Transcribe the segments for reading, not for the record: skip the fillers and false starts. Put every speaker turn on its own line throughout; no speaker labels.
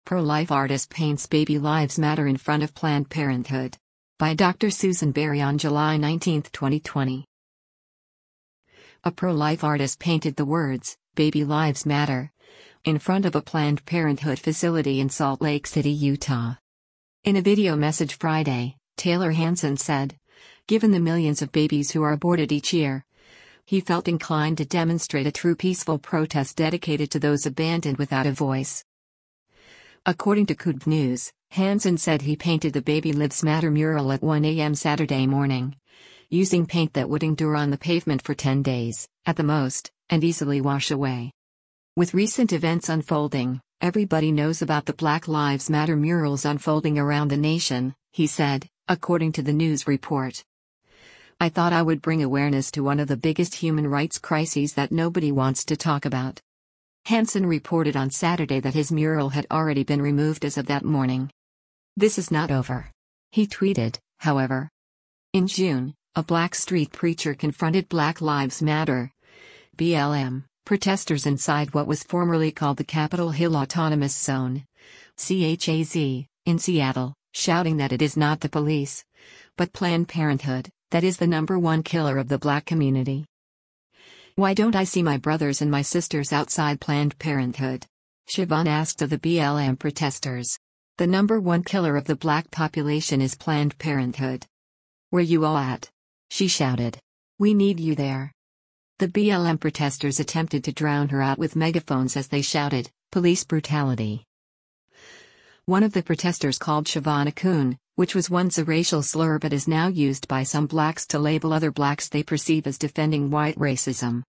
Pro-life artist paints Baby Lives Matter in front of Planned Parenthood. By Dr. Susan Berry on July 19, 2020. A pro-life artist painted the words, "Baby Lives Matter," in front of a Planned Parenthood facility in Salt Lake City, Utah. In a video message Friday, Taylor Hanson said, "Given the millions of babies who are aborted each year, he felt inclined to demonstrate a true peaceful protest dedicated to those abandoned without a voice." According to KUDV News, Hanson said he painted the Baby Lives Matter mural at 1 a.m. Saturday morning, using paint that would endure on the pavement for 10 days, at the most, and easily wash away. With recent events unfolding, everybody knows about the Black Lives Matter murals unfolding around the nation, he said, according to the news report. "I thought I would bring awareness to one of the biggest human rights crises that nobody wants to talk about." Hanson reported on Saturday that his mural had already been removed as of that morning. "This is not over," he tweeted, however. In June, a Black street preacher confronted Black Lives Matter (BLM) protesters inside what was formerly called the Capitol Hill Autonomous Zone (CHAZ) in Seattle, shouting that it is not the police, but Planned Parenthood, that is the #1 killer of the Black community. "Why don't I see my brothers and my sisters outside Planned Parenthood?" Siobhan asked of the BLM protesters. "The #1 killer of the Black population is Planned Parenthood. Where you all at?" she shouted. "We need you there." The BLM protesters attempted to drown her out with megaphones as they shouted, "Police brutality." One of the protesters called Siobhan a coon, which was once a racial slur but is now used by some blacks to label other blacks they perceive as defending white racism.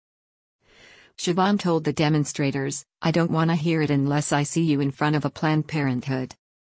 Siobhan told the demonstrators, "I don't want to hear it unless I see you in front of a Planned Parenthood."